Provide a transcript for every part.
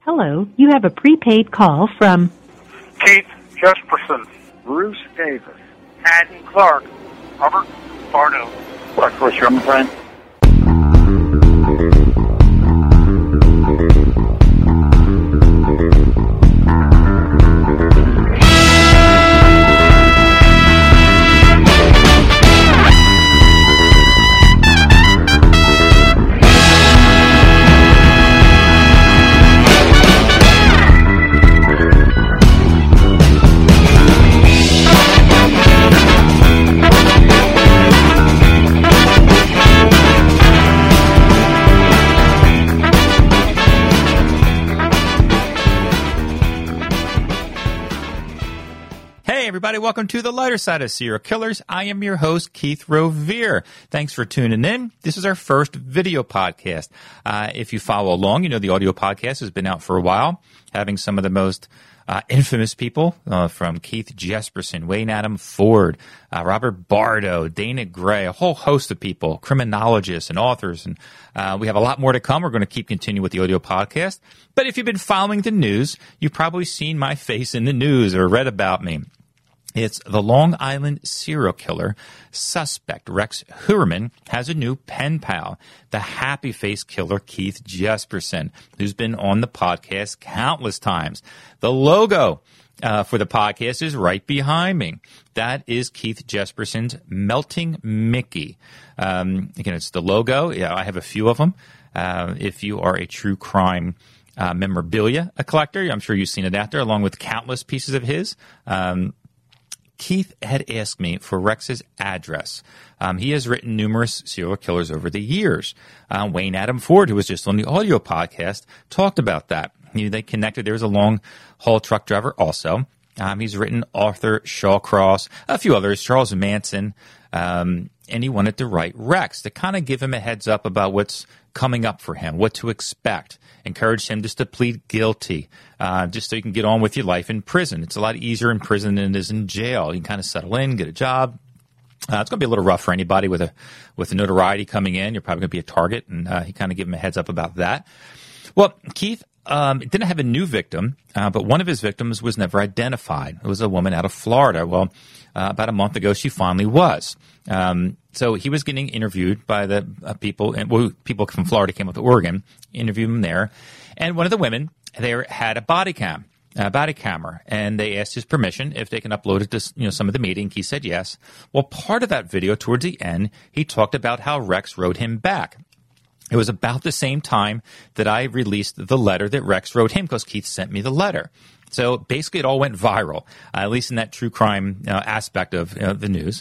Hello, you have a prepaid call from Keith Jesperson, Bruce Davis, Haddon Clark, Robert Bardo. Of course, you're my friend. Everybody, welcome to the lighter side of serial killers. I am your host, Keith Rovere. Thanks for tuning in. This is our first video podcast. If you follow along, you know the audio podcast has been out for a while, having some of the most infamous people from Keith Jesperson, Wayne Adam Ford, Robert Bardo, Dana Gray, a whole host of people, criminologists and authors. And we have a lot more to come. We're going to keep continuing with the audio podcast. But if you've been following the news, you've probably seen my face in the news or read about me. It's the Long Island serial killer suspect, Rex Heuermann, has a new pen pal, the happy face killer Keith Jesperson, who's been on the podcast countless times. The logo for the podcast is right behind me. That is Keith Jesperson's Melting Mickey. Again, it's the logo. Yeah, I have a few of them. If you are a true crime memorabilia collector, I'm sure you've seen it out there, along with countless pieces of his. Keith had asked me for Rex's address. He has written numerous serial killers over the years. Wayne Adam Ford, who was just on the audio podcast, talked about that. They connected. There was a long-haul truck driver also. He's written Arthur Shawcross, a few others, Charles Manson, and he wanted to write Rex to kind of give him a heads up about what's coming up for him, what to expect. Encouraged him just to plead guilty, just so you can get on with your life in prison. It's a lot easier in prison than it is in jail. You can kind of settle in, get a job. It's going to be a little rough for anybody with a notoriety coming in. You're probably going to be a target, and he kind of gave him a heads up about that. Well, Keith didn't have a new victim, but one of his victims was never identified. It was a woman out of Florida. Well, about a month ago, she finally was. So he was getting interviewed by the people, and people from Florida came up to Oregon, interviewed him there. And one of the women there had a body camera, and they asked his permission if they can upload it to some of the meeting. He said yes. Well, part of that video towards the end, he talked about how Rex wrote him back. It was about the same time that I released the letter that Rex wrote him, because Keith sent me the letter. So basically, it all went viral, at least in that true crime aspect of the news.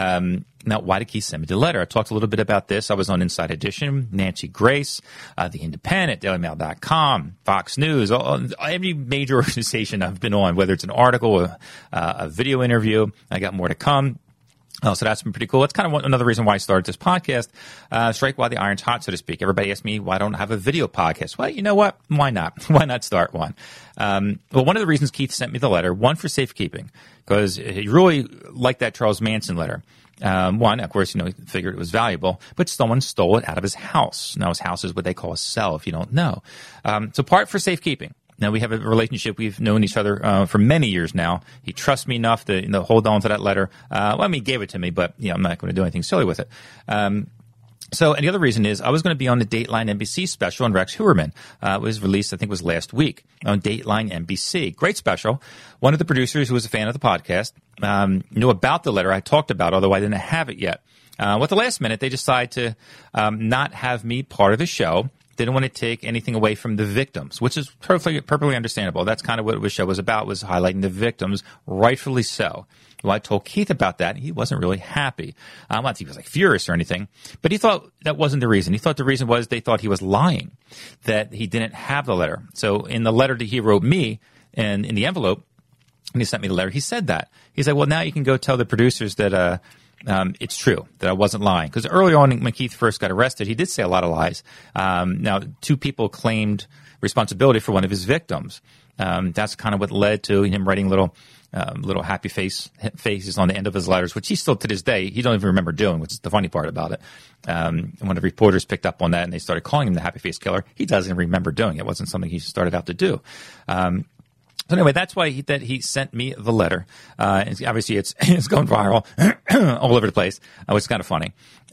Now, why did Keith send me the letter? I talked a little bit about this. I was on Inside Edition, Nancy Grace, The Independent, DailyMail.com, Fox News, every major organization I've been on, whether it's an article, a video interview. I got more to come. So that's been pretty cool. That's kind of another reason why I started this podcast. Strike while the iron's hot, so to speak. Everybody asks me, why don't I have a video podcast? Well, you know what? Why not? Why not start one? Well, one of the reasons Keith sent me the letter, one, for safekeeping, because he really liked that Charles Manson letter. One, of course, he figured it was valuable, but someone stole it out of his house. Now, his house is what they call a cell, if you don't know. So part for safekeeping. Now, we have a relationship. We've known each other for many years now. He trusts me enough to hold on to that letter. He gave it to me, but I'm not going to do anything silly with it. And the other reason is I was going to be on the Dateline NBC special on Rex Heuermann. It was released, I think it was last week, on Dateline NBC. Great special. One of the producers who was a fan of the podcast knew about the letter I talked about, although I didn't have it yet. At the last minute, they decided to not have me part of the show. They didn't want to take anything away from the victims, which is perfectly understandable. That's kind of what the show was about, was highlighting the victims, rightfully so. Well, I told Keith about that. He wasn't really happy. Not that he was furious or anything, but he thought that wasn't the reason. He thought the reason was they thought he was lying, that he didn't have the letter. So in the letter that he wrote me, and in the envelope, when he sent me the letter, he said that. He's like, well, now you can go tell the producers that it's true, that I wasn't lying. Because early on when Keith first got arrested, he did say a lot of lies. Now, two people claimed responsibility for one of his victims. That's kind of what led to him writing little happy faces on the end of his letters, which he still to this day, he don't even remember doing, which is the funny part about it. When the reporters picked up on that and they started calling him the happy face killer, he doesn't remember doing it. It wasn't something he started out to do. So anyway, that's why he sent me the letter. And obviously it's going viral all over the place, which is kind of funny.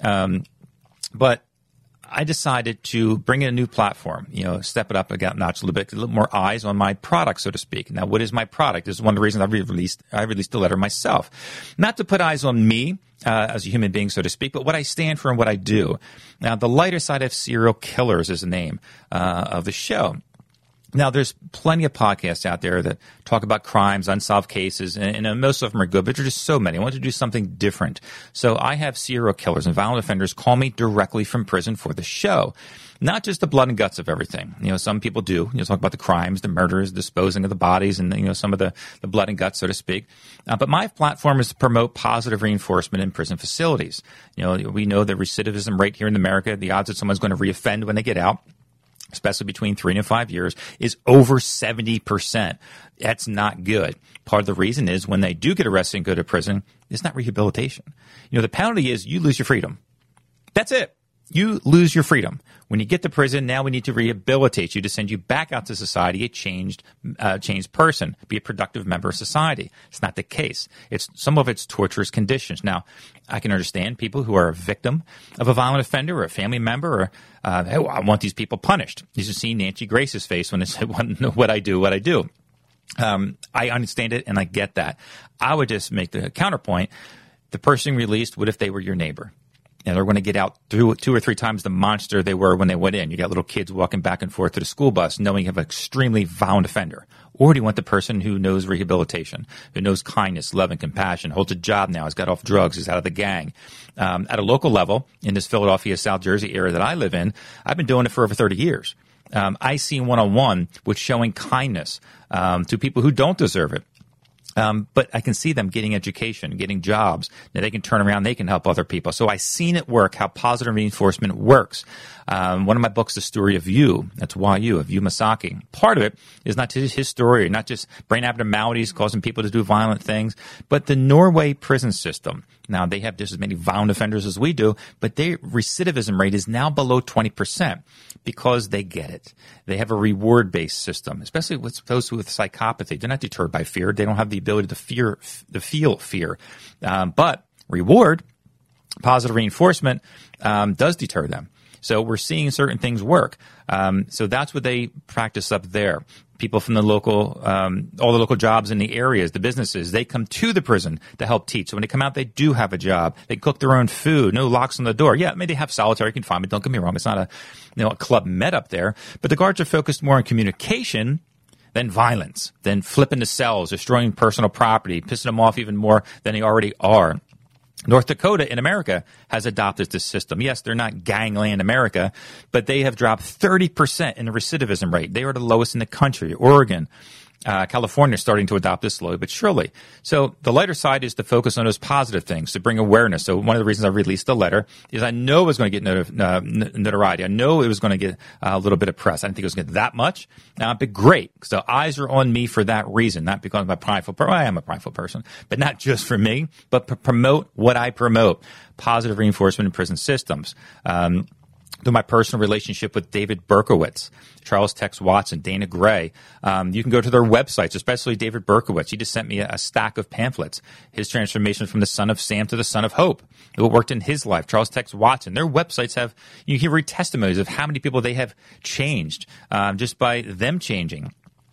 But I decided to bring in a new platform, step it up a notch a little more eyes on my product, so to speak. Now, what is my product? This is one of the reasons I released the letter myself. Not to put eyes on me as a human being, so to speak, but what I stand for and what I do. Now, the lighter side of serial killers is the name of the show. Now, there's plenty of podcasts out there that talk about crimes, unsolved cases, and most of them are good, but there's just so many. I want to do something different. So I have serial killers and violent offenders call me directly from prison for the show. Not just the blood and guts of everything. Some people do. Talk about the crimes, the murders, disposing of the bodies, and, some of the blood and guts, so to speak. But my platform is to promote positive reinforcement in prison facilities. We know the recidivism rate here in America, the odds that someone's going to reoffend when they get out, especially between 3 and 5 years, is over 70%. That's not good. Part of the reason is when they do get arrested and go to prison, it's not rehabilitation. The penalty is you lose your freedom. That's it. You lose your freedom. When you get to prison, now we need to rehabilitate you to send you back out to society, a changed person, be a productive member of society. It's not the case. Some of it's torturous conditions. Now, I can understand people who are a victim of a violent offender or a family member or, hey, I want these people punished. You should see Nancy Grace's face when they say, what I do. I understand it and I get that. I would just make the counterpoint. The person released, what if they were your neighbor? And they're going to get out 2 or 3 times the monster they were when they went in. You got little kids walking back and forth to the school bus knowing you have an extremely violent offender. Or do you want the person who knows rehabilitation, who knows kindness, love, and compassion, holds a job now, has got off drugs, is out of the gang? At a local level, in this Philadelphia, South Jersey area that I live in, I've been doing it for over 30 years. I see one-on-one with showing kindness to people who don't deserve it. But I can see them getting education, getting jobs. Now they can turn around, they can help other people. So I've seen it work, how positive reinforcement works. One of my books, The Story of You, that's YU, of Yu Masaki. Part of it is not just his story, not just brain abnormalities causing people to do violent things, but the Norway prison system. Now, they have just as many violent offenders as we do, but their recidivism rate is now below 20% because they get it. They have a reward-based system, especially with those with psychopathy. They're not deterred by fear. They don't have the ability to feel fear. But reward, positive reinforcement, does deter them. So we're seeing certain things work. So that's what they practice up there. People from the local, all the local jobs in the areas, the businesses, they come to the prison to help teach. So when they come out, they do have a job. They cook their own food. No locks on the door. Yeah, maybe they have solitary confinement. Don't get me wrong. It's not a Club Med up there. But the guards are focused more on communication than violence, than flipping the cells, destroying personal property, pissing them off even more than they already are. North Dakota in America has adopted this system. Yes, they're not gangland America, but they have dropped 30% in the recidivism rate. They are the lowest in the country. Oregon, California is starting to adopt this slowly but surely. So the lighter side is to focus on those positive things, to bring awareness. So one of the reasons I released the letter is I know it was going to get notoriety. I know it was going to get a little bit of press. I didn't think it was going to get that much, but great. So eyes are on me for that reason, not because I'm a prideful person. I am a prideful person, but not just for me, but promote what I promote, positive reinforcement in prison systems. Through my personal relationship with David Berkowitz, Charles Tex Watson, Dana Gray. You can go to their websites, especially David Berkowitz. He just sent me a stack of pamphlets. His transformation from the son of Sam to the son of Hope. What worked in his life. Charles Tex Watson. Their websites have, you can read testimonies of how many people they have changed just by them changing.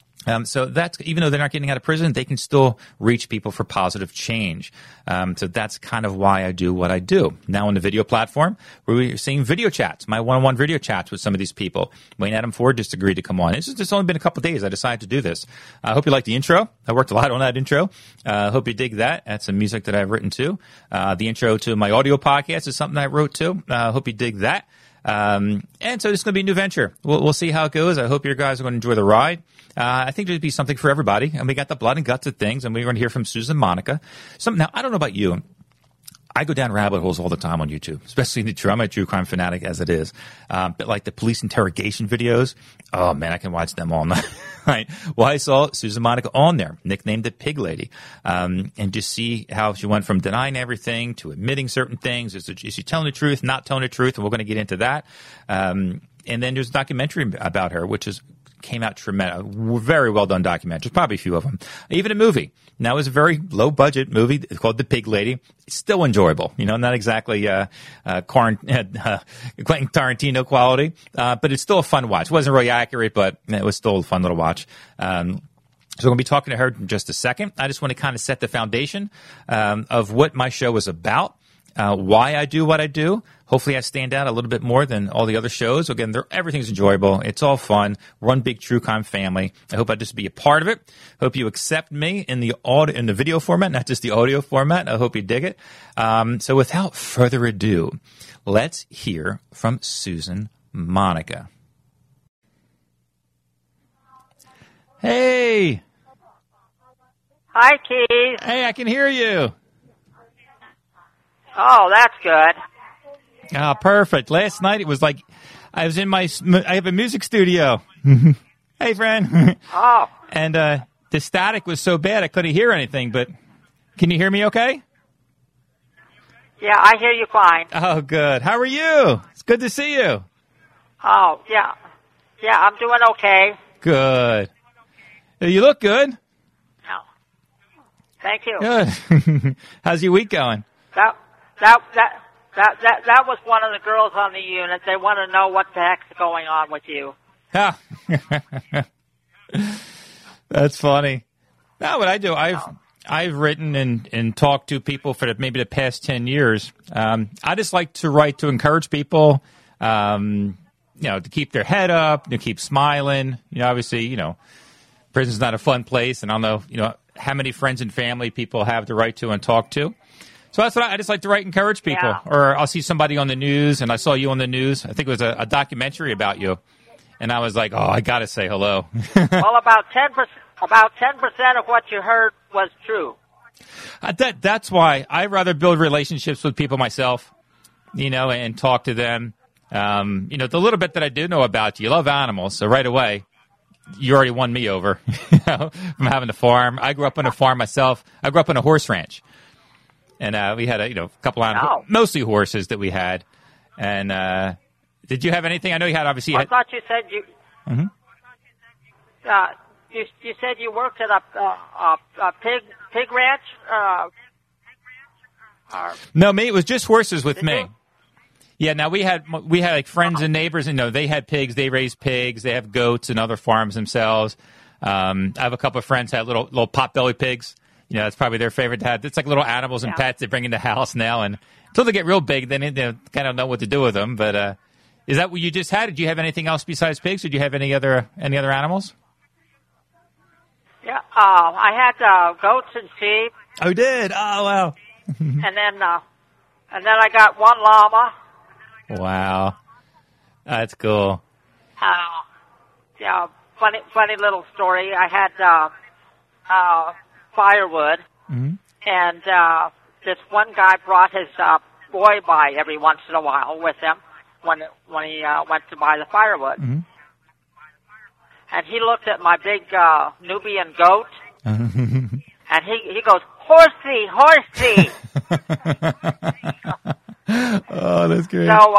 So that's, even though they're not getting out of prison, they can still reach people for positive change. So that's kind of why I do what I do. Now on the video platform, we're seeing video chats, my one-on-one video chats with some of these people. Wayne Adam Ford just agreed to come on. It's only been a couple of days I decided to do this. I hope you like the intro. I worked a lot on that intro. I hope you dig that. That's some music that I've written too. The intro to my audio podcast is something I wrote too. I hope you dig that. And so it's going to be a new venture. We'll see how it goes. I hope you guys are going to enjoy the ride. I think there'd be something for everybody. And we got the blood and guts of things, and we're going to hear from Susan Monica. Now, I don't know about you. I go down rabbit holes all the time on YouTube, especially in the true. I'm a true crime fanatic as it is. But like the police interrogation videos, oh man, I can watch them all night. Right? Well, I saw Susan Monica on there, nicknamed the Pig Lady, and just see how she went from denying everything to admitting certain things. Is she telling the truth, not telling the truth? And we're going to get into that. And then there's a documentary about her, which came out tremendous. Very well done documentary. Probably a few of them. Even a movie. Now, it was a very low budget movie called The Pig Lady. It's still enjoyable. Not exactly Quentin Tarantino quality, but it's still a fun watch. It wasn't really accurate, but it was still a fun little watch. So we're going to be talking to her in just a second. I just want to kind of set the foundation of what my show is about. Why I do what I do. Hopefully I stand out a little bit more than all the other shows. Again, everything's enjoyable. It's all fun. We're one big true crime family. I hope I just be a part of it. Hope you accept me in the video format, not just the audio format. I hope you dig it. So without further ado, let's hear from Susan Monica. Hey. Hi, Keith. Hey, I can hear you. Oh, that's good. Oh, perfect. Last night it was like I was I have a music studio. Hey, friend. Oh. And the static was so bad I couldn't hear anything, but can you hear me okay? Yeah, I hear you fine. Oh, good. How are you? It's good to see you. Oh, yeah. Yeah, I'm doing okay. Good. You look good. Oh. Thank you. Good. How's your week going? That was one of the girls on the unit. They want to know what the heck's going on with you. Ah. That's funny. No, what I do, I've written and talked to people for maybe the past 10 years. I just like to write to encourage people, to keep their head up, to keep smiling. Obviously, prison's not a fun place, and I don't know, how many friends and family people have to write to and talk to. So that's what I just like to write, encourage people. Yeah. Or I'll see somebody on the news, and I saw you on the news. I think it was a documentary about you. And I was like, oh, I got to say hello. Well, about 10% of what you heard was true. That's why I rather build relationships with people myself, and talk to them. The little bit that I do know about you love animals. So right away, you already won me over from having a farm. I grew up on a farm myself. I grew up on a horse ranch. And we had a couple of mostly horses that we had. And did you have anything? I know you had obviously. I thought you said you. Mm-hmm. You said you worked at a pig ranch. No, me. It was just horses with me. You? Yeah. Now we had like friends and neighbors, and they had pigs. They raised pigs. They have goats and other farms themselves. I have a couple of friends had little potbelly pigs. That's probably their favorite to have. It's like little animals and pets they bring in the house now. And until they get real big, then they kind of know what to do with them. But is that what you just had? Did you have anything else besides pigs? Did you have any other animals? Yeah, I had goats and sheep. Oh, you did? Oh, wow. and then I got one llama. Wow. That's cool. Yeah, funny little story. I had firewood, mm-hmm. and this one guy brought his boy by every once in a while with him when he went to buy the firewood. Mm-hmm. And he looked at my big Nubian goat, mm-hmm. and he goes, horsey. Oh, that's great. So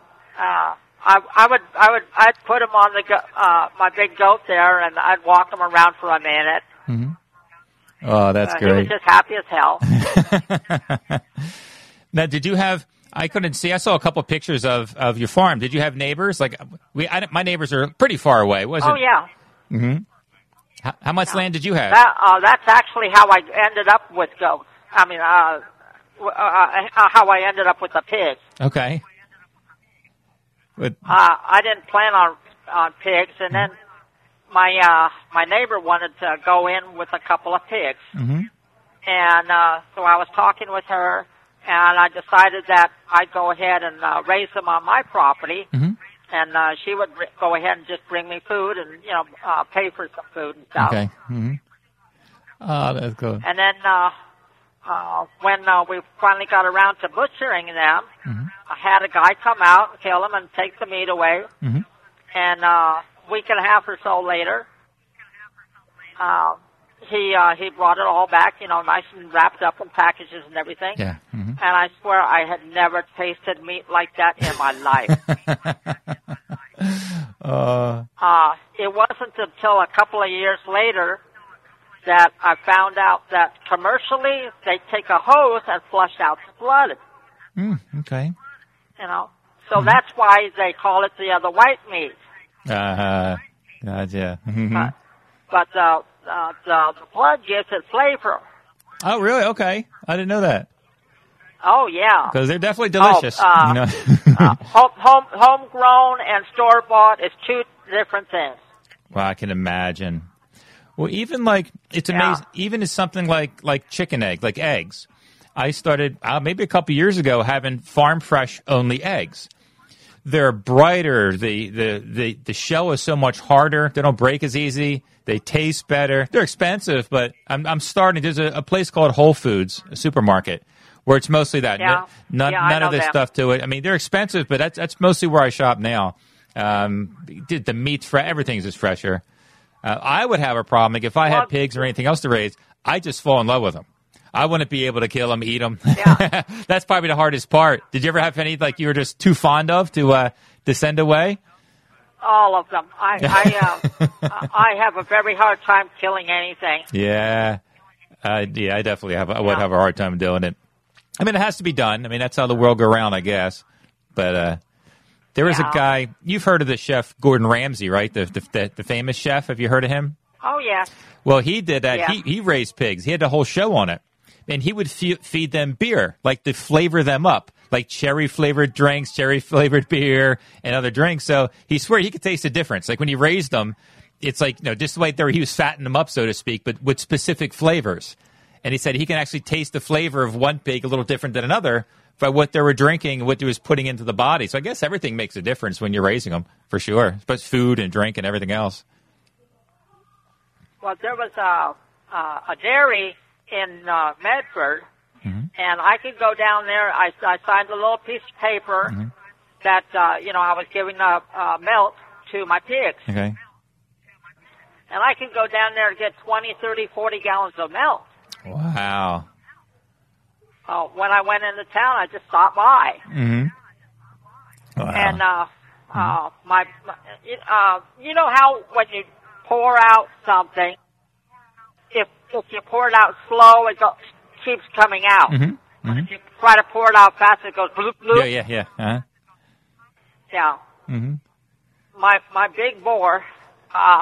I'd put him on my big goat there, and I'd walk him around for a minute. Mm-hmm. Oh, that's great. He was just happy as hell. Now, did you have? I couldn't see. I saw a couple of pictures of your farm. Did you have neighbors? Like my neighbors are pretty far away. Oh yeah. Mm-hmm. How much land did you have? That's actually how I ended up with goats. I mean, how I ended up with the pigs. Okay. I didn't plan on pigs, and then my neighbor wanted to go in with a couple of pigs, mm-hmm. and so I was talking with her, and I decided that I'd go ahead and raise them on my property, mm-hmm. and she would go ahead and just bring me food and pay for some food and stuff. Okay. Mm-hmm. Oh, that's cool. And then when we finally got around to butchering them, I had a guy come out and kill them and take the meat away. And a week and a half or so later, he brought it all back, nice and wrapped up in packages and everything. Yeah. And I swear I had never tasted meat like that in my life. It wasn't until a couple of years later that I found out that commercially they take a hose and flush out the blood. Okay. So that's why they call it the white meat. Gotcha. But the blood gives it flavor. Oh, really? Okay. I didn't know that. Oh, yeah. Because they're definitely delicious. Homegrown and store-bought is two different things. Well, I can imagine. Well, even it's amazing. Even as something like chicken egg, like eggs. I started maybe a couple years ago having farm fresh only eggs. They're brighter. The shell is so much harder. They don't break as easy. They taste better. They're expensive, but I'm starting. There's a place called Whole Foods, a supermarket, where it's mostly that. Yeah. None of this stuff to it. I mean, they're expensive, but that's mostly where I shop now. The meat's everything's just fresher. I would have a problem if I had pigs or anything else to raise. I just fall in love with them. I wouldn't be able to kill them, eat them. Yeah. That's probably the hardest part. Did you ever have any you were just too fond of to send away? All of them. I have a very hard time killing anything. Yeah. I definitely would have a hard time doing it. I mean, it has to be done. I mean, that's how the world goes around, I guess. But there was a guy. You've heard of the chef Gordon Ramsay, right? The famous chef. Have you heard of him? Oh, yeah. Well, he did that. Yeah. He raised pigs. He had the whole show on it. And he would feed them beer, to flavor them up, like cherry-flavored drinks, cherry-flavored beer, and other drinks. So he swore he could taste the difference. Like when he raised them, it's just like he was fattening them up, so to speak, but with specific flavors. And he said he can actually taste the flavor of one pig a little different than another by what they were drinking, what they was putting into the body. So I guess everything makes a difference when you're raising them, for sure, but food and drink and everything else. Well, there was a dairy in Medford, and I could go down there. I signed a little piece of paper that, I was giving milk to my pigs. Okay. And I could go down there and get 20, 30, 40 gallons of milk. Wow. When I went into town, I just stopped by. Wow. And you know how when you pour out something, if you pour it out slow, it keeps coming out. If you try to pour it out fast, it goes bloop, bloop. Yeah. Uh-huh. Yeah. My big bore, I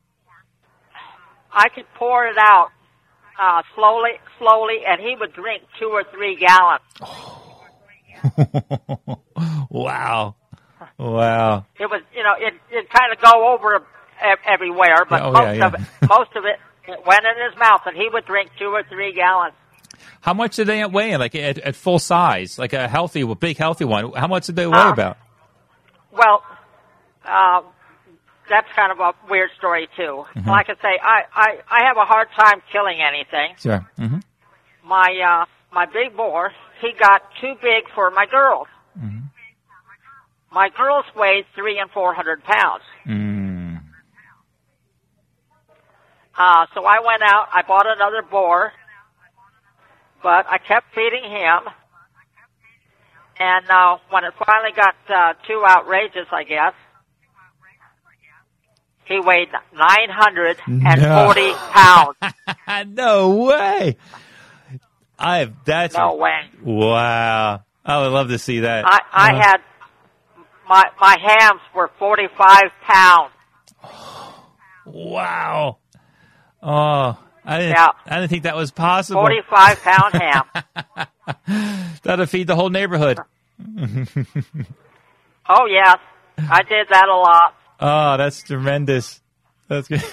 could pour it out slowly, and he would drink 2 or 3 gallons. Wow. It was, it kind of go over everywhere, but most of it went in his mouth, and he would drink 2 or 3 gallons. How much did they weigh? At full size, like a big healthy one. How much did they weigh about? Well, that's kind of a weird story too. Like I say, I have a hard time killing anything. Sure. My big boar, he got too big for my girls. My girls weighed 300 and 400 pounds. So I went out, I bought another boar, but I kept feeding him. And when it finally got too outrageous, I guess, he weighed 940 pounds. No way. No way. Wow. I would love to see that. I had, my hams were 45 pounds. Wow. Oh, I didn't think that was possible. 45-pound ham. That'll feed the whole neighborhood. Oh, yes. I did that a lot. Oh, that's tremendous. That's good.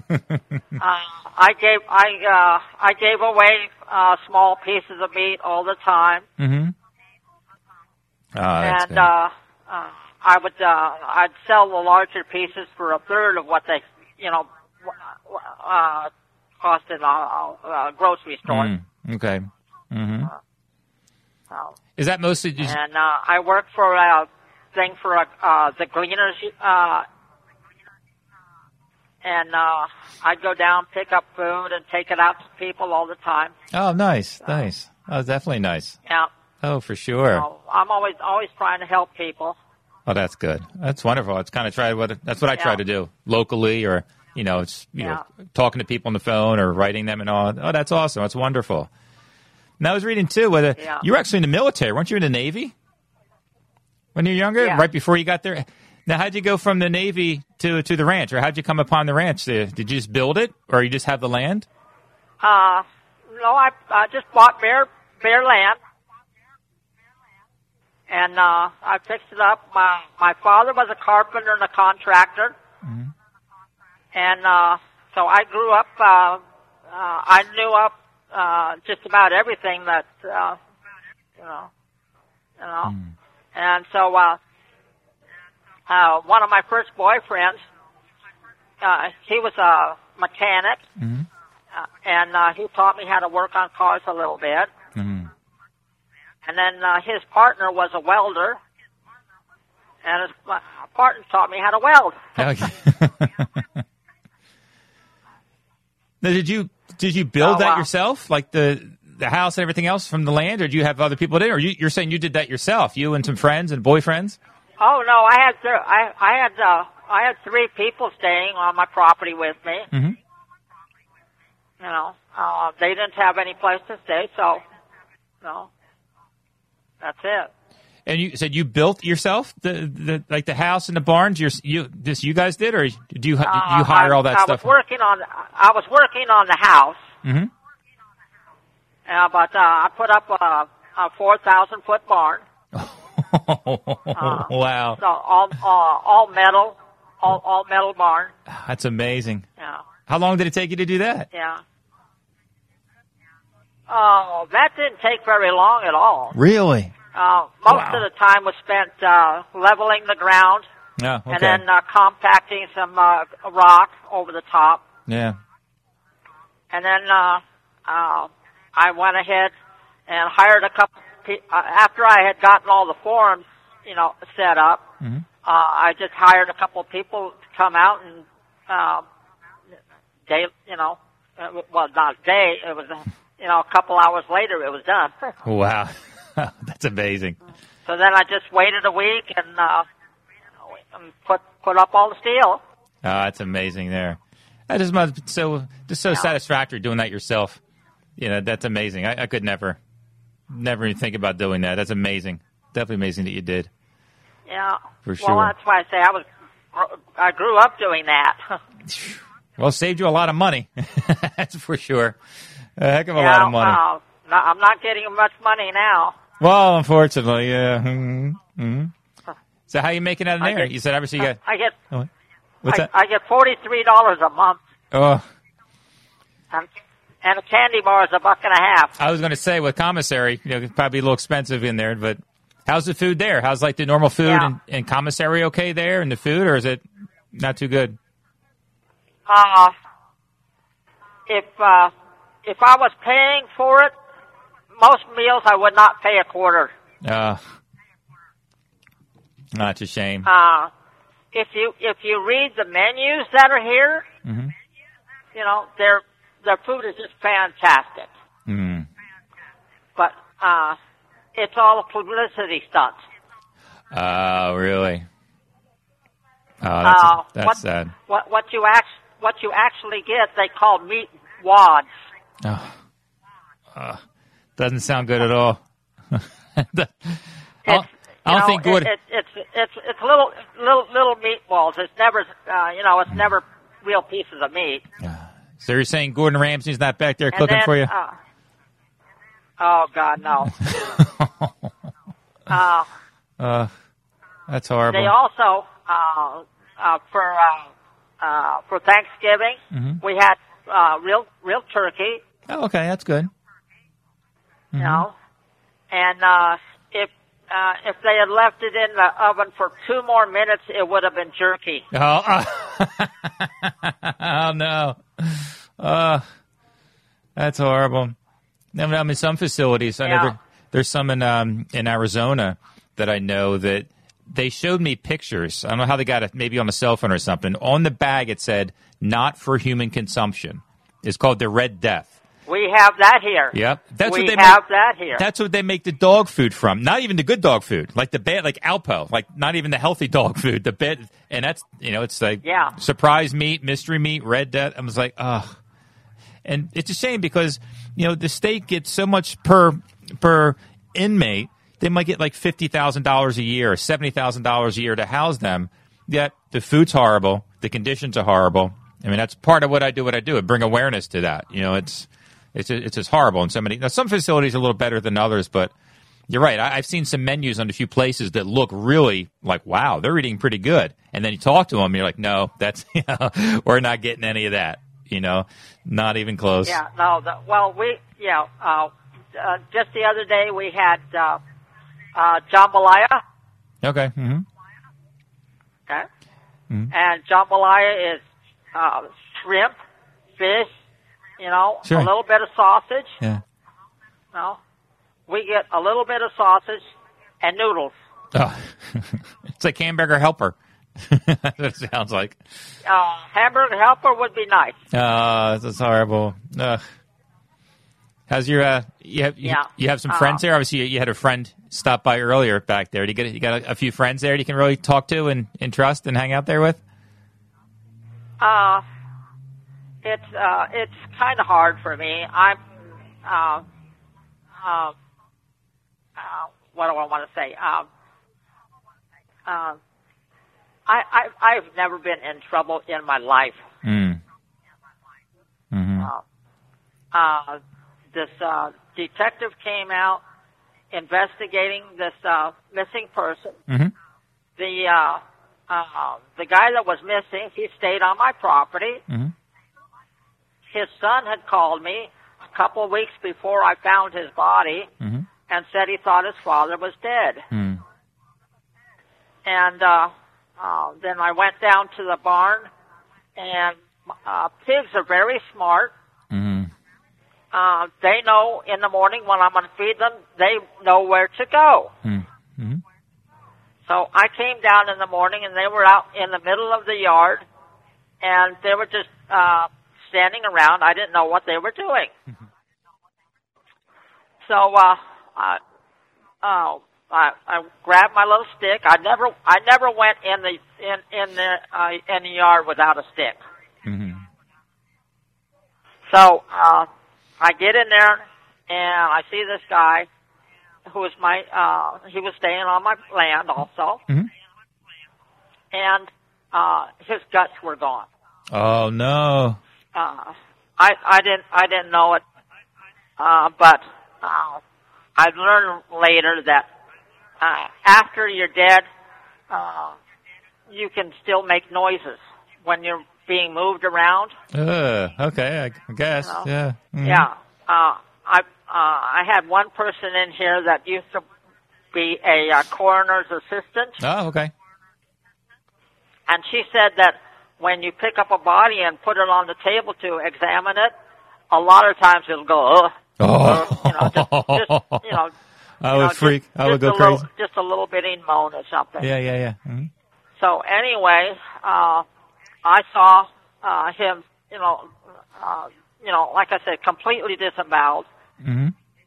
I gave away small pieces of meat all the time. Oh, that's good. I'd sell the larger pieces for a third of what they, cost in a grocery store. Okay. Mm-hmm. So, Is that mostly just... and I work for a thing for the Gleaners, and I'd go down, pick up food, and take it out to people all the time. Oh, nice, nice. Oh, definitely nice. Yeah. Oh, for sure. So I'm always trying to help people. Oh, that's good. That's wonderful. It's kind of that's what I try to do locally, or it's talking to people on the phone or writing them and all. Oh, that's awesome. That's wonderful. And I was reading too whether you were actually in the military, weren't you in the Navy when you were younger? Yeah. Right before you got there. Now, how'd you go from the Navy to the ranch, or how'd you come upon the ranch? Did you just build it, or you just have the land? No, I just bought bare land. And I fixed it up. My father was a carpenter and a contractor. Mm-hmm. And so I grew up, I knew up just about everything that, And so one of my first boyfriends, he was a mechanic. Mm-hmm. And he taught me how to work on cars a little bit. Mm-hmm. And then his partner was a welder, and his partner taught me how to weld. Okay. Now, did you build that yourself, like the house and everything else from the land, or do you have other people did? Or you're saying you did that yourself, you and some friends and boyfriends? Oh no, I had 3 people staying on my property with me. Mm-hmm. They didn't have any place to stay, so that's it. And you said you built yourself the house and the barns. You guys did, or do you hire all that stuff? I was working on the house. Mm-hmm. But I put up a 4,000-foot barn. Wow! So all metal, all metal barn. That's amazing. Yeah. How long did it take you to do that? Yeah. Oh, that didn't take very long at all. Really? Most of the time was spent leveling the ground, Yeah. Okay. and then compacting some rock over the top. Yeah. And then I went ahead and hired a couple. After I had gotten all the forms, set up, mm-hmm. I just hired a couple of people to come out and well, not a day. It was a couple hours later, it was done. Wow. That's amazing. So then I just waited a week and put up all the steel. Oh, that's amazing there. That just must be so satisfactory doing that yourself. That's amazing. I could never even think about doing that. That's amazing. Definitely amazing that you did. Yeah. For sure. Well, that's why I say I grew up doing that. Well, it saved you a lot of money. That's for sure. A heck of a lot of money. I'm not getting much money now. Well, unfortunately, yeah. Mm-hmm. Mm-hmm. So how are you making out in there? You said obviously you got... I get... What's that? I get $43 a month. Oh. And a candy bar is $1.50. I was going to say, with commissary, it's probably a little expensive in there, but how's the food there? How's like the normal food and commissary okay there and the food, or is it not too good? If I was paying for it, most meals I would not pay a quarter. That's a shame. If you read the menus that are here, mm-hmm. Their food is just fantastic. Mm. But it's all a publicity stunt. Oh, really? Oh, that's sad. What you actually get, they call meat wads. Oh, doesn't sound good at all. I don't think good. It's little meatballs. It's never it's never real pieces of meat. So you're saying Gordon Ramsay's not back there cooking for you? Oh God, no. That's horrible. They also for Thanksgiving mm-hmm. we had real turkey. Oh, okay, that's good. Mm-hmm. And if they had left it in the oven for 2 more minutes, it would have been jerky. Oh no. That's horrible. I mean, in some facilities, I know there's some in Arizona that I know that they showed me pictures. I don't know how they got it, maybe on a cell phone or something. On the bag, it said, "Not for human consumption." It's called the Red Death. We have that here. Yep. We have that here. That's what they make the dog food from. Not even the good dog food. Like the bad, like Alpo. Like not even the healthy dog food. The bad, and that's, it's like surprise meat, mystery meat, Red Death. I was like, ugh. And it's a shame because, the state gets so much per inmate. They might get like $50,000 a year or $70,000 a year to house them. Yet the food's horrible. The conditions are horrible. I mean, that's part of what I do. I bring awareness to that. It's just horrible in so many. Now, some facilities are a little better than others, but you're right. I've seen some menus on a few places that look really like, wow, they're eating pretty good. And then you talk to them, and you're like, no, that's we're not getting any of that. Not even close. Yeah, no. Just the other day we had jambalaya. Okay. Mm-hmm. Okay. Mm-hmm. And jambalaya is shrimp, fish. Sure. A little bit of sausage. Yeah. We get a little bit of sausage and noodles. Oh. It's like Hamburger Helper. That's what it sounds like. Hamburger Helper would be nice. That's horrible. How's your? You have some friends there. Obviously, you had a friend stop by earlier back there. You got a few friends there you can really talk to and trust and hang out there with. It's kind of hard for me. I'm what do I want to say? I've never been in trouble in my life. This detective came out investigating this missing person. Mm-hmm. The guy that was missing, he stayed on my property. Mm-hmm. His son had called me a couple of weeks before I found his body and said he thought his father was dead. Mm. And then I went down to the barn, and pigs are very smart. Mm-hmm. They know in the morning when I'm going to feed them, they know where to go. Mm-hmm. So I came down in the morning, and they were out in the middle of the yard, and they were just standing around. I didn't know what they were doing. So I grabbed my little stick. I never went in the yard without a stick. Mm-hmm. So I get in there, and I see this guy who was he was staying on my land also, and his guts were gone. Oh no! I didn't know it, but I learned later that after you're dead, you can still make noises when you're being moved around. Okay, I guess. Yeah. Mm-hmm. Yeah. I had one person in here that used to be a coroner's assistant. Oh, okay. And she said that when you pick up a body and put it on the table to examine it, a lot of times it'll go, I would freak. I would go crazy. Just a little bitty moan or something. Yeah. Mm-hmm. So anyway, I saw him, like I said, completely disemboweled. Mm-hmm.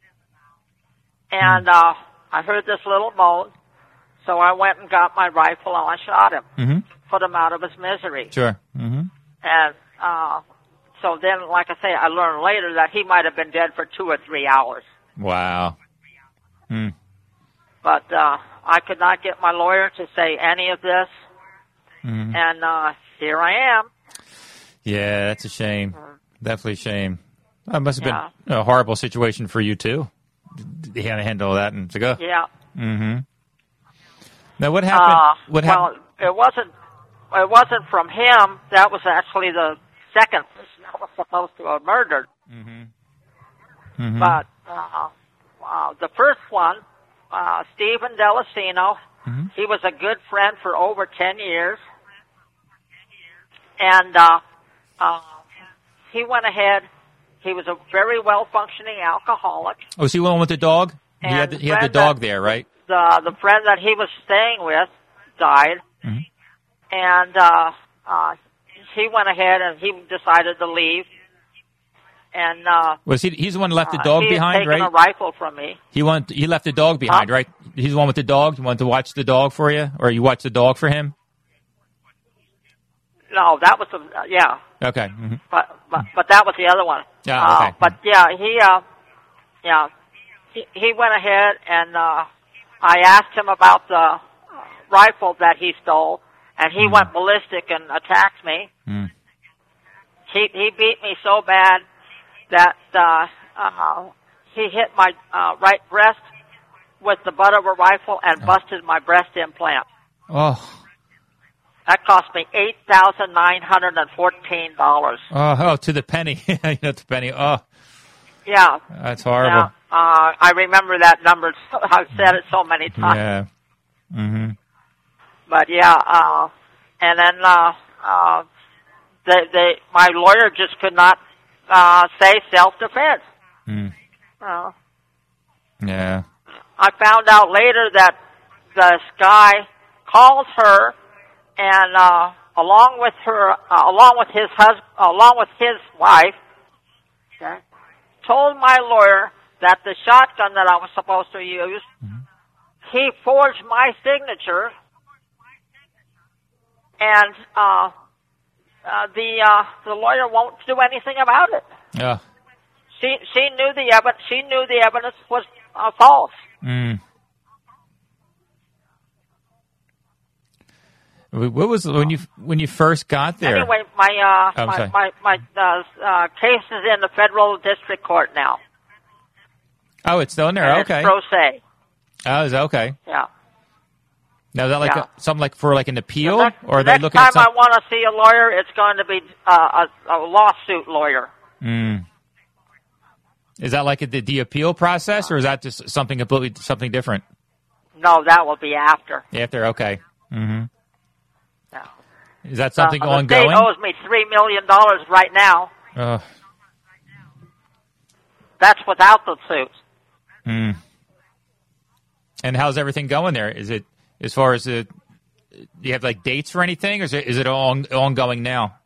And I heard this little moan, so I went and got my rifle and I shot him, put him out of his misery. Sure. Mm-hmm. And so then, like I say, I learned later that he might have been dead for 2 or 3 hours. Wow. Mm. But I could not get my lawyer to say any of this, and here I am. Yeah, that's a shame. Definitely a shame. That must have been a horrible situation for you too. You had to handle that and to go. Yeah. Mm-hmm. Now, what happened? Well, it wasn't from him. That was actually the second person I was supposed to have murdered. Mm-hmm. Mm-hmm. But the first one, Stephen Delicino, he was a good friend for over 10 years. And he went ahead, he was a very well-functioning alcoholic. Was he one with the dog? He had the dog there, right? The friend that he was staying with died, and he went ahead and he decided to leave. And was he's the one who left the dog behind, right? He had taken a rifle from me. He left the dog behind, right? He's the one with the dog. You wanted to watch the dog for you, or you watched the dog for him? No, that was yeah. Okay. But that was the other one. Yeah. Okay. But yeah, he went ahead and I asked him about the rifle that he stole, and he went ballistic and attacked me. He beat me so bad that he hit my right breast with the butt of a rifle and busted my breast implant. Oh. That cost me $8,914. Oh, to the penny. To the penny. Oh. Yeah. That's horrible. Yeah. I remember that number. I've said it so many times. Yeah. Mm-hmm. But yeah, and then my lawyer just could not say self-defense. Yeah. I found out later that this guy called her, and along with his wife, told my lawyer that the shotgun that I was supposed to use, he forged my signature, and the lawyer won't do anything about it. Yeah. She knew the evidence. She knew the evidence was false. What was when you first got there? Anyway, my case is in the federal district court now. Oh, it's still in there. Okay. It's pro se. Oh, is that okay? Yeah. Now is that like something like for like an appeal, or are they next looking at time I want to see a lawyer, it's going to be a lawsuit lawyer. Is that like the appeal process, or is that just something different? No, that will be after. After, okay. Yeah. Is that something ongoing? The state owes me $3 million right now. That's without the suit. And how's everything going there? Is it as far as do you have like dates for anything, or is it ongoing now?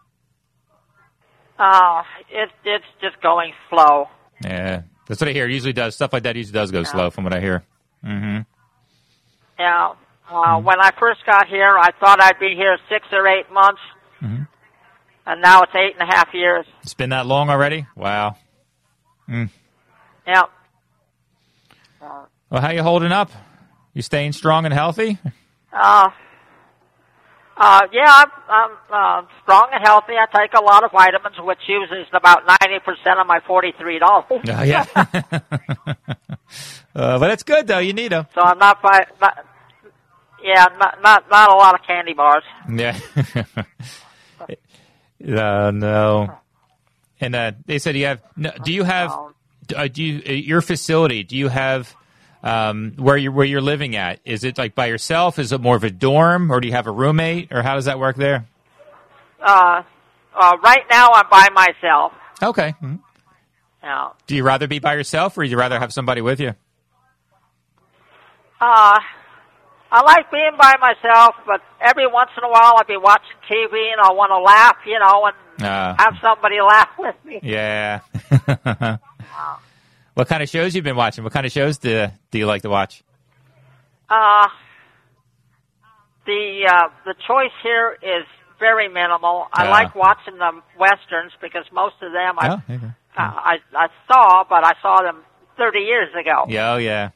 It's just going slow. Yeah, that's what I hear. It usually does stuff like that. Usually does go slow, from what I hear. Yeah. When I first got here, I thought I'd be here 6 or 8 months, and now it's 8.5 years. It's been that long already? Wow. Yeah. Well, how you holding up? You staying strong and healthy? Yeah, I'm strong and healthy. I take a lot of vitamins, which uses about 90% of my $43. Yeah. But it's good though. You need them. So I'm not a lot of candy bars. Yeah. No. And they said you have. Do you have? Your facility? Do you have? Where you're living at? Is it like by yourself? Is it more of a dorm, or do you have a roommate, or how does that work there? Right now I'm by myself. Okay. Yeah. Do you rather be by yourself, or do you rather have somebody with you? I like being by myself, but every once in a while I'll be watching TV and I want to laugh, and have somebody laugh with me. Yeah. What kind of shows you've been watching? What kind of shows do you like to watch? The choice here is very minimal. I like watching the westerns because most of them I saw, but I saw them 30 years ago. Yeah.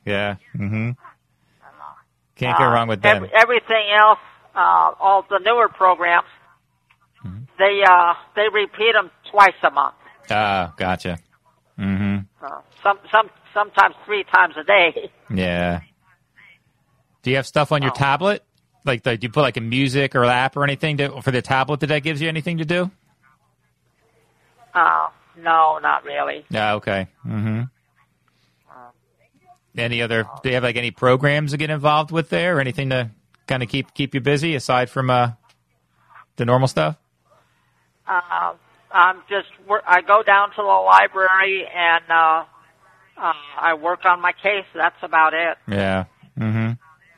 Can't go wrong with them. Everything else, all the newer programs, they repeat them twice a month. Gotcha. Sometimes 3 times a day. Yeah. Do you have stuff on your tablet? Like, do you put like a music or app or anything for the tablet that gives you anything to do? No, not really. Yeah. Okay. Any other? Do you have like any programs to get involved with there, or anything to kind of keep you busy aside from the normal stuff? I go down to the library and I work on my case. That's about it. Yeah. Mm-hmm.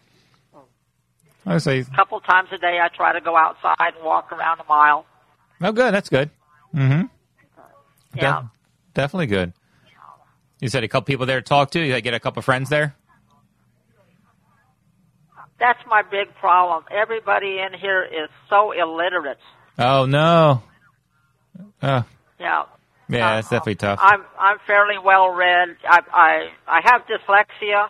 I would say a couple times a day I try to go outside and walk around a mile. Oh, good. That's good. Mm-hmm. Yeah. Definitely good. You said a couple people there to talk to? You get a couple friends there? That's my big problem. Everybody in here is so illiterate. Oh, no. Yeah. Yeah, it's definitely tough. I'm fairly well read. I have dyslexia,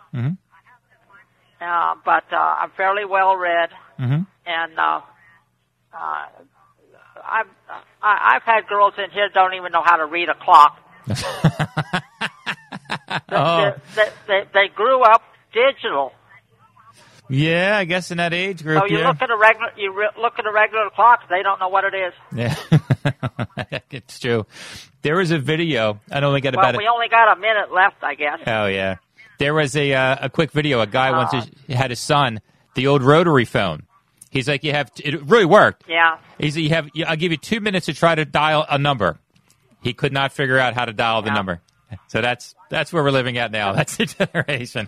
but I'm fairly well read, and I've had girls in here don't even know how to read a clock. They grew up digital. Yeah, I guess in that age group. So you look at a regular clock, they don't know what it is. Yeah, it's true. There was a video. I only got about. We only got a minute left, I guess. Oh yeah, there was a quick video. A guy once had his son the old rotary phone. He's like, it really worked. Yeah. I'll give you 2 minutes to try to dial a number. He could not figure out how to dial the number. So that's where we're living at now. That's the generation.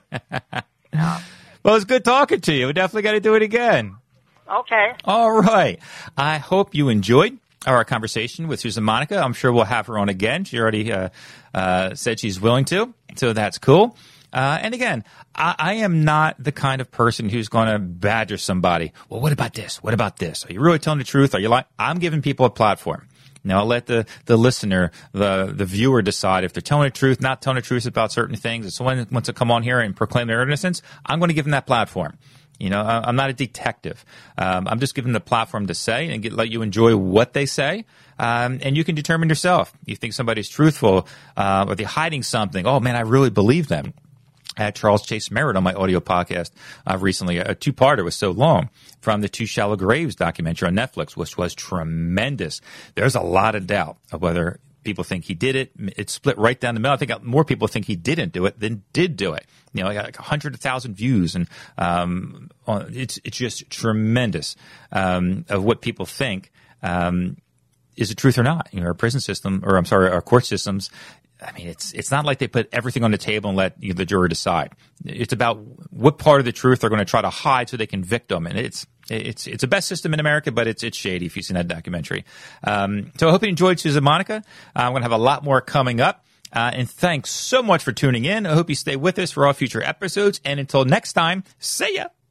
Well, it's good talking to you. We definitely got to do it again. Okay. All right. I hope you enjoyed our conversation with Susan Monica. I'm sure we'll have her on again. She already said she's willing to, so that's cool. And again, I am not the kind of person who's going to badger somebody. Well, what about this? What about this? Are you really telling the truth? Are you lying? I'm giving people a platform. Now, I'll let the listener, the viewer decide if they're telling the truth, not telling the truth about certain things. If someone wants to come on here and proclaim their innocence, I'm going to give them that platform. You know, I'm not a detective. I'm just giving them the platform to say and let you enjoy what they say. And you can determine yourself. You think somebody's truthful or they're hiding something. Oh, man, I really believe them. I had Charles Chase Merritt on my audio podcast recently, a two-parter was so long, from the Two Shallow Graves documentary on Netflix, which was tremendous. There's a lot of doubt of whether people think he did it. It's split right down the middle. I think more people think he didn't do it than did do it. You know, like 100,000 views, and it's just tremendous of what people think is the truth or not. You know, our prison system, or I'm sorry, our court systems. I mean, it's not like they put everything on the table and let the juror decide. It's about what part of the truth they're going to try to hide so they can convict them. And it's the best system in America, but it's shady if you've seen that documentary. So I hope you enjoyed Susan Monica. I'm going to have a lot more coming up. And thanks so much for tuning in. I hope you stay with us for all future episodes. And until next time, see ya.